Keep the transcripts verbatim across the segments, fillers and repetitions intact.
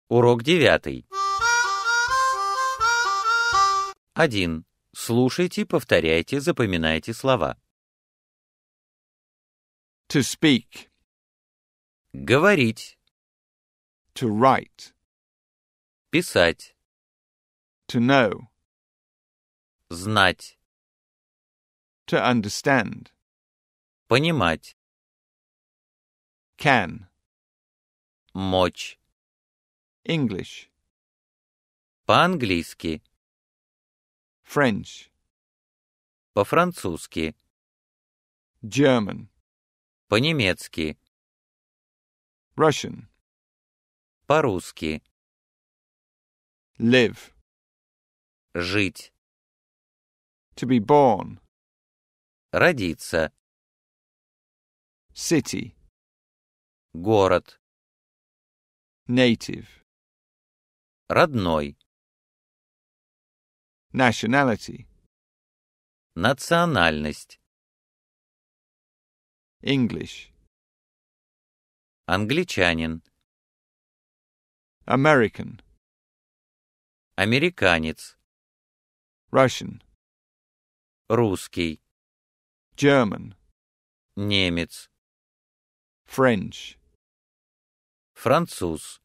Урок девятый. Один. Слушайте, повторяйте, запоминайте слова. To speak. Говорить. To write. Писать. To know. Знать. To understand. Понимать. Can. Мочь. English. По-английски. French. По-французски. German. По-немецки. Russian. По-русски. Live. Жить. To be born. Родиться. City. Город. Native. Родной. Nationality. Национальность. English. Англичанин. American. Американец. Russian. Русский. German. Немец. French. Француз.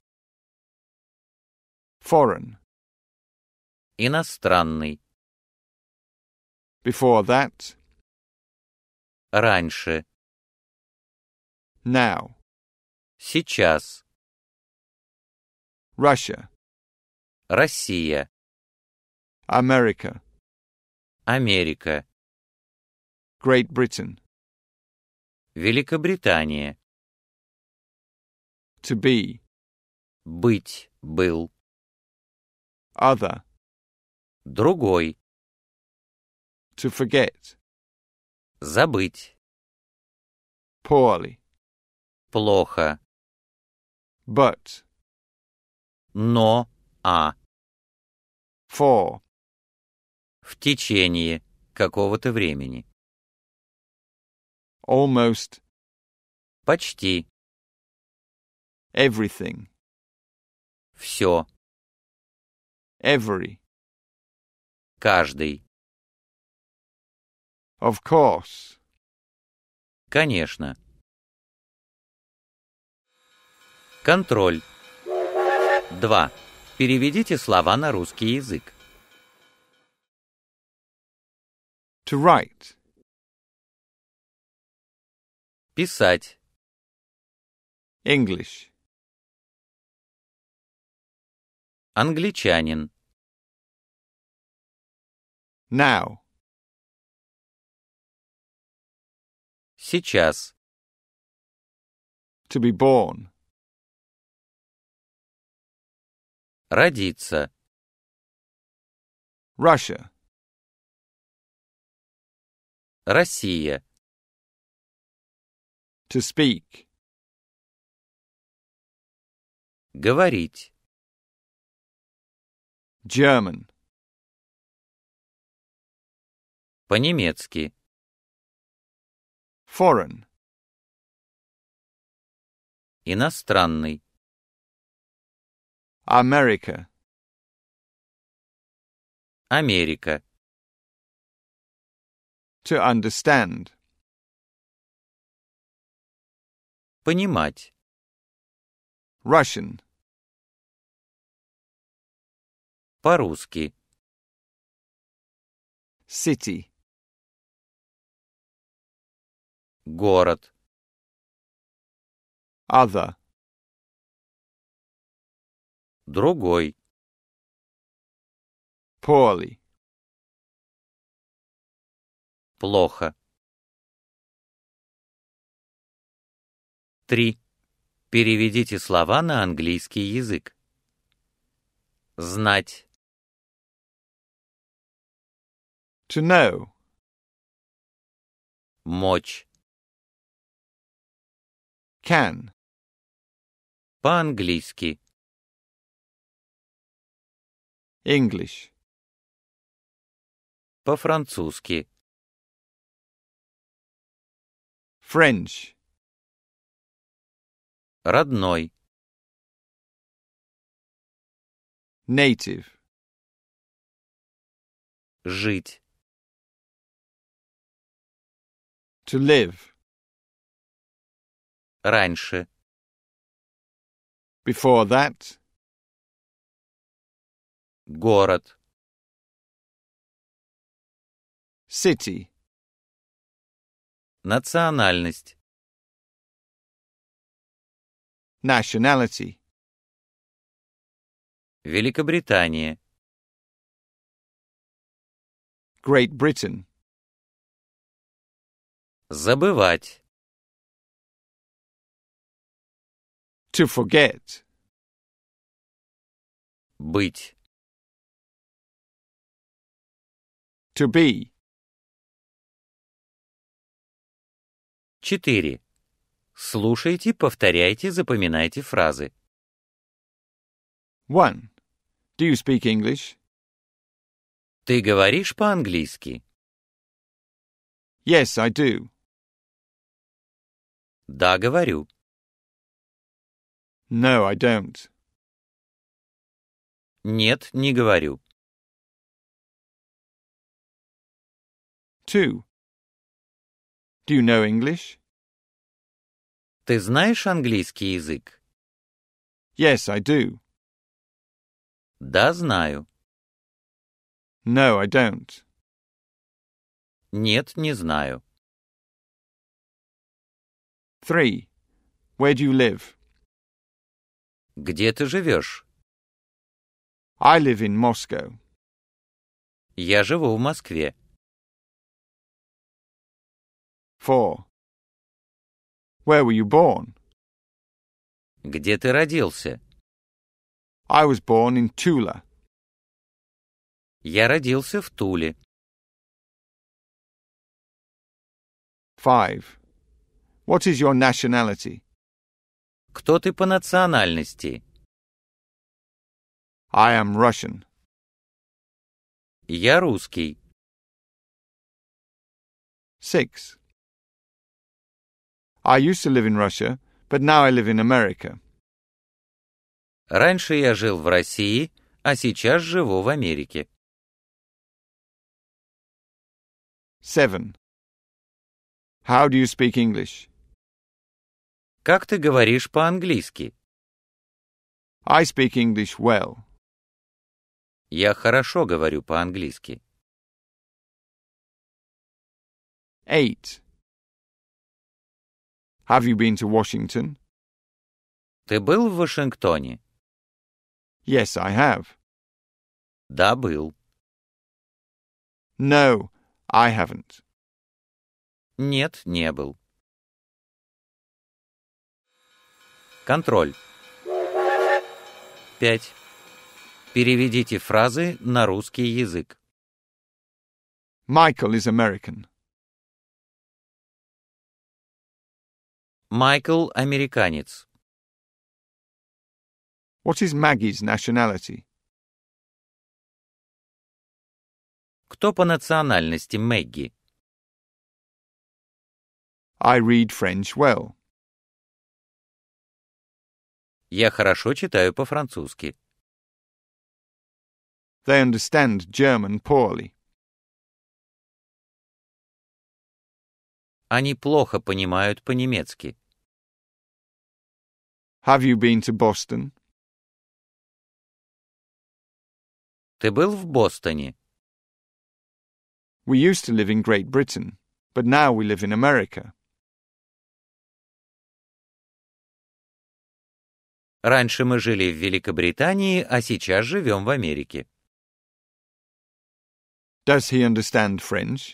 Foreign. Иностранный. Before that. Раньше. Now. Сейчас. Russia. Россия. America. Америка. Great Britain. Великобритания. To be. Быть. Был. Other. Другой. To forget. Забыть. Poorly. Плохо. But. Но. А. For. В течение какого-то времени. Almost. Почти. Everything. Все. Every. Каждый. Of course. Конечно. Контроль. Два. Переведите слова на русский язык. To write. Писать. English. Англичанин. Now. Сейчас. To be born. Родиться. Russia. Россия. To speak. Говорить. German. По-немецки. Foreign. Иностранный. America. Америка. To understand. Понимать. Russian. По-русски. City. Город. Other. Другой. Poorly. Плохо. Три. Переведите слова на английский язык. Знать. To know. Мочь. Can. По-английски. English. По-французски. French. Родной. native, жить, to live, раньше, before that, город, city, национальность, nationality, Великобритания, Great Britain, забывать, to forget, быть, to be, четыре. Слушайте, повторяйте, запоминайте фразы. one. Do you speak English? Ты говоришь по-английски? Yes, I do. Да, говорю. No, I don't. Нет, не говорю. two. Do you know English? Ты знаешь английский язык? Yes, I do. Да, знаю. No, I don't. Нет, не знаю. three. Where do you live? Где ты живешь? I live in Moscow. Я живу в Москве. four. Where were you born? Где ты родился? I was born in Tula. Я родился в Туле. five. What is your nationality? Кто ты по национальности? I am Russian. Я русский. six. I used to live in Russia, but now I live in America. Раньше я жил в России, а сейчас живу в Америке. seven. How do you speak English? Как ты говоришь по-английски? I speak English well. Я хорошо говорю по-английски. eight. Have you been to Washington? Ты был в Вашингтоне? Yes, I have. Да, был. No, I haven't. Нет, не был. Контроль. пять. Переведите фразы на русский язык. Michael is American. Майкл — американец. What is Maggie's nationality? Кто по национальности Мэгги? I read French well. Я хорошо читаю по-французски. They understand German poorly. Они плохо понимают по-немецки. Have you been to Boston? Ты был в Бостоне? We used to live in Great Britain, but now we live in America. Раньше мы жили в Великобритании, а сейчас живем в Америке. Does he understand French?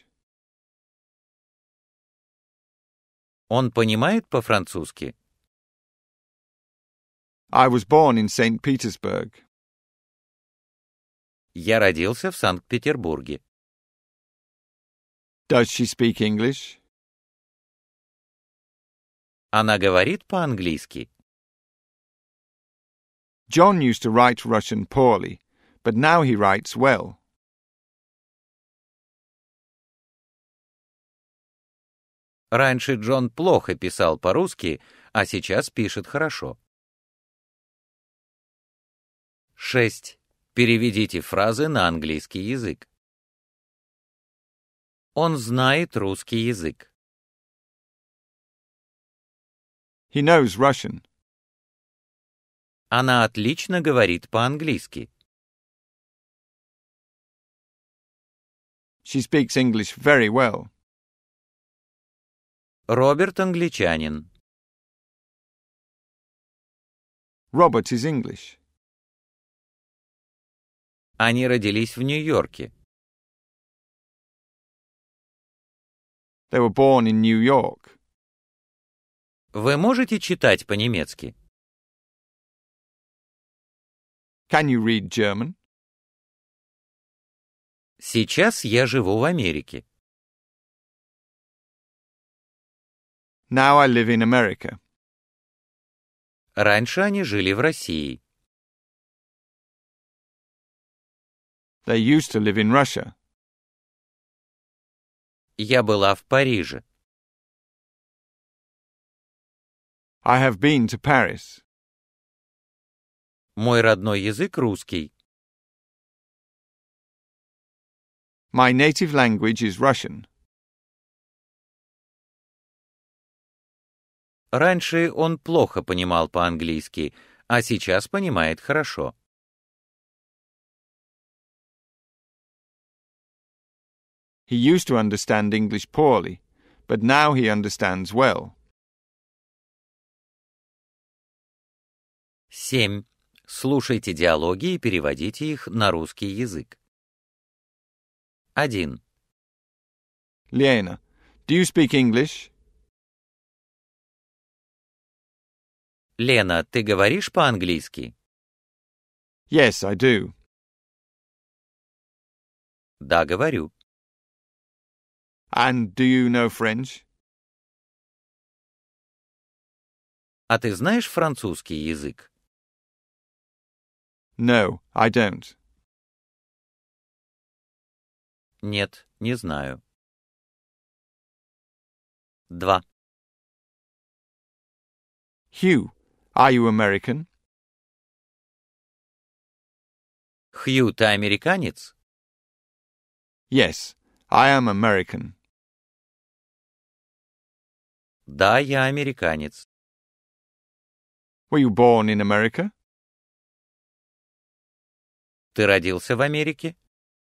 Он понимает по-французски? I was born in Saint Petersburg. Я родился в Санкт-Петербурге. Does she speak English? Она говорит по-английски. John used to write Russian poorly, but now he writes well. Раньше Джон плохо писал по-русски, а сейчас пишет хорошо. шесть. Переведите фразы на английский язык. Он знает русский язык. He knows Russian. Она отлично говорит по-английски. She speaks English very well. Роберт англичанин. Robert is English. Они родились в Нью-Йорке. They were born in New York. Вы можете читать по-немецки? Can you read German? Сейчас я живу в Америке. Now I live in America. Раньше они жили в России. They used to live in Russia. Я была в Париже. I have been to Paris. Мой родной язык русский. My native language is Russian. Раньше он плохо понимал по-английски, а сейчас понимает хорошо. He used to understand English poorly, but now he understands well. семь. Слушайте диалоги и переводите их на русский язык. один. Lena, do you speak English? Лена, ты говоришь по-английски? Yes, I do. Да, говорю. And do you know French? А ты знаешь французский язык? No, I don't. Нет, не знаю. два. Hugh, are you American? Хью, ты американец? Yes, I am American. Да, я американец. Were you born in America? Ты родился в Америке?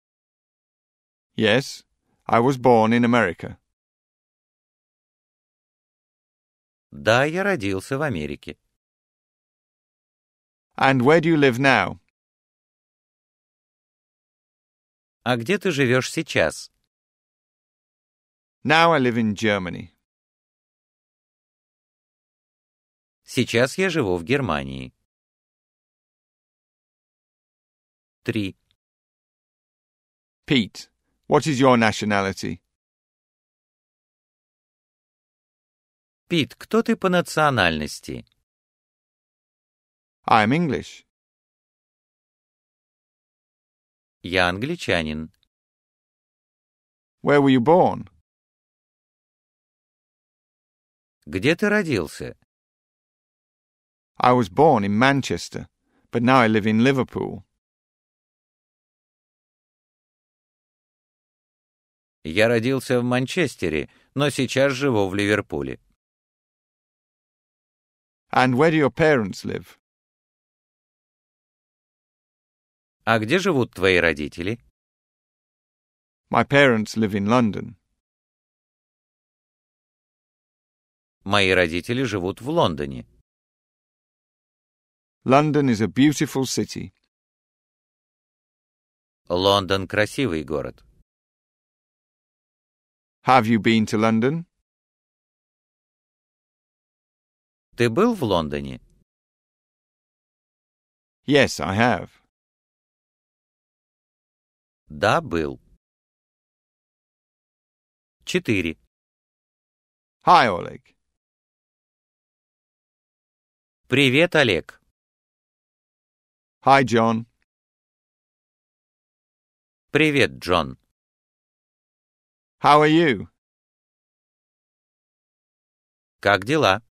Yes, I was born in America. Да, я родился в Америке. And where do you live now? А где ты живешь сейчас? Now I live in Germany. Сейчас я живу в Германии. три. Pete, what is your nationality? Пит, кто ты по национальности? I am English. Я англичанин. Where were you born? Где ты родился? I was born in Manchester, but now I live in Liverpool. Я родился в Манчестере, но сейчас живу в Ливерпуле. And where do your parents live? А где живут твои родители? My parents live in London. Мои родители живут в Лондоне. London is a beautiful city. Лондон — красивый город. Have you been to London? Ты был в Лондоне? Yes, I have. Да, был. четыре. Hi, Oleg. Привет, Олег. Hi, John. Привет, Джон. How are you? Как дела?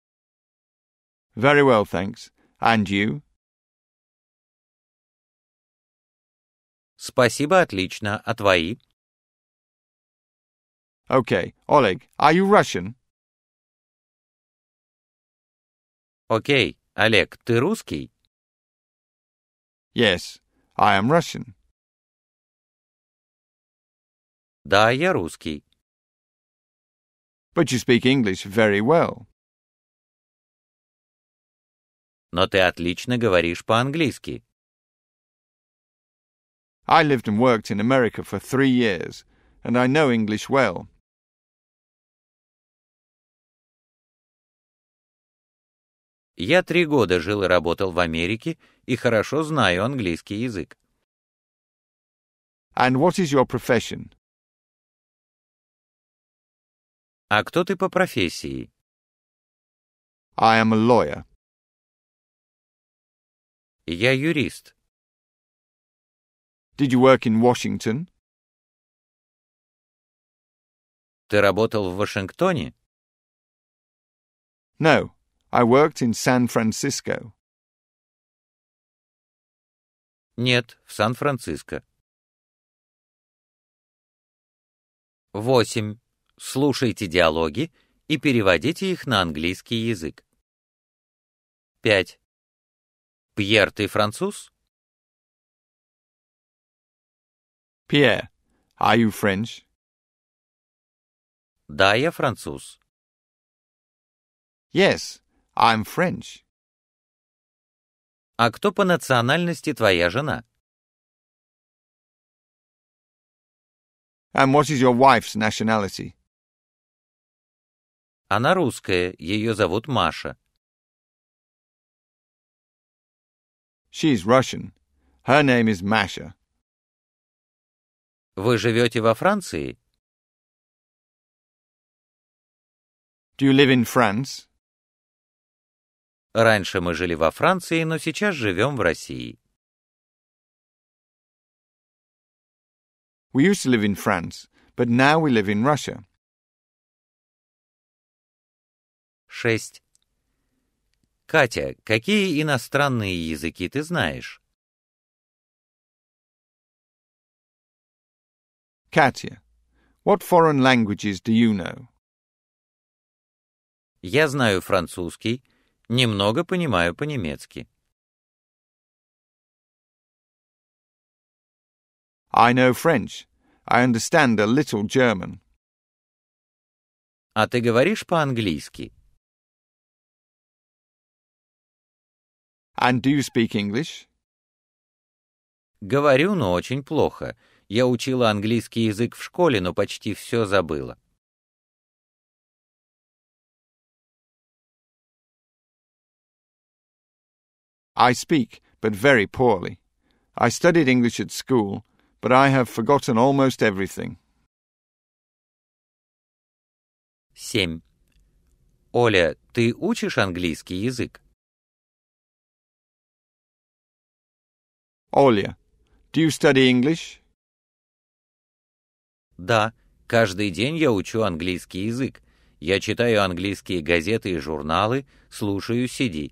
Very well, thanks. And you? Спасибо, отлично. А твои? Okay, Oleg, are you Russian? Окей, Олег, ты русский? Yes, I am Russian. Да, я русский. But you speak English very well. Но ты отлично говоришь по-английски. I lived and worked in America for three years, and I know English well. Я три года жил и работал в Америке и хорошо знаю английский язык. And what is your profession? А кто ты по профессии? I am a lawyer. Я юрист. Did you work in Washington? Ты работал в Вашингтоне? No, I worked in San Francisco. Нет, в Сан-Франциско. восемь. Слушайте диалоги и переводите их на английский язык. пять. Пьер, ты француз? Pierre, are you French? Да, я француз. Yes, I'm French. А кто по национальности твоя жена? And what is your wife's nationality? Она русская, ее зовут Маша. She is Russian. Her name is Masha. Вы живете во Франции? Do you live in France? Раньше мы жили во Франции, но сейчас живем в России. We used to live in France, but now we live in Russia. шесть. Катя, какие иностранные языки ты знаешь? Katya, what foreign languages do you know? Я знаю французский, немного понимаю по-немецки. I know French. I understand a little German. А ты говоришь по-английски? And do you speak English? Говорю, но очень плохо. Я учила английский язык в школе, но почти все забыла. I speak, but very poorly. I studied English at school, but I have forgotten almost everything. семь. Оля, ты учишь английский язык? Olya, do you study English? Да, каждый день я учу английский язык. Я читаю английские газеты и журналы, слушаю си ди.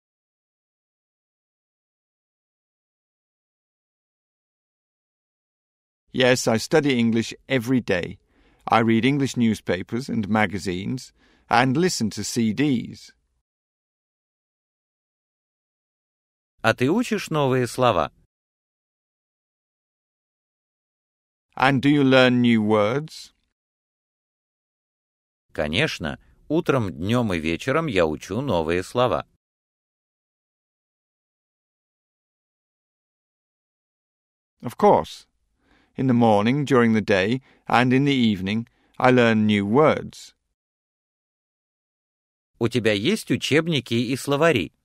Yes, I study English every day. I read English newspapers and magazines and listen to си дис. А ты учишь новые слова? And do you learn new words? Конечно, утром, днем и вечером я учу новые слова. Of course. In the morning, during the day, and in the evening, I learn new words. У тебя есть учебники и словари?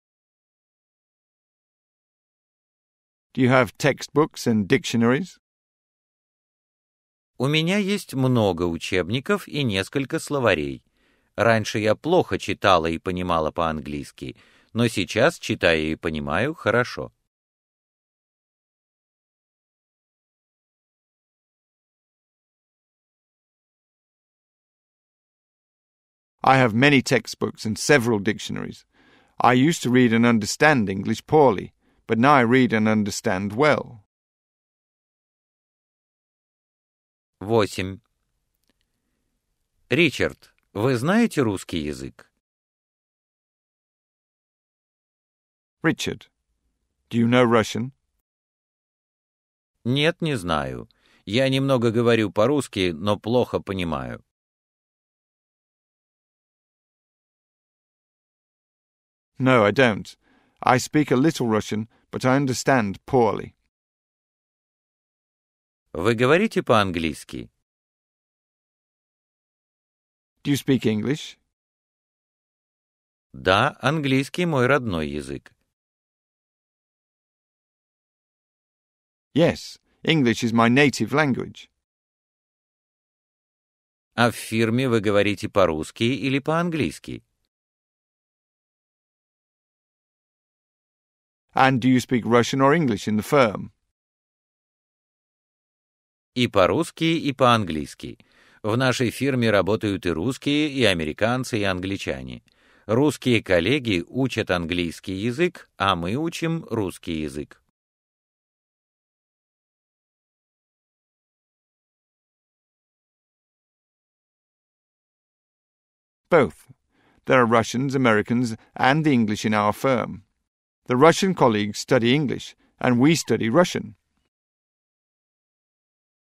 Do you have textbooks and dictionaries? У меня есть много учебников и несколько словарей. Раньше я плохо читала и понимала по-английски, но сейчас читаю и понимаю хорошо. I have many textbooks and several dictionaries. I used to read and understand English poorly, but now I read and understand well. Восемь. Ричард, вы знаете русский язык? Richard, do you know Russian? Нет, не знаю. Я немного говорю по-русски, но плохо понимаю. No, I don't. I speak a little Russian, but I understand poorly. Вы говорите по-английски? Do you speak English? Да, английский мой родной язык. Yes, English is my native language. А в фирме вы говорите по-русски или по-английски? And do you speak Russian or English in the firm? И по-русски, и по-английски. В нашей фирме работают и русские, и американцы, и англичане. Русские коллеги учат английский язык, а мы учим русский язык. Both. There are Russians, Americans, and English in our firm. The Russian colleagues study English, and we study Russian.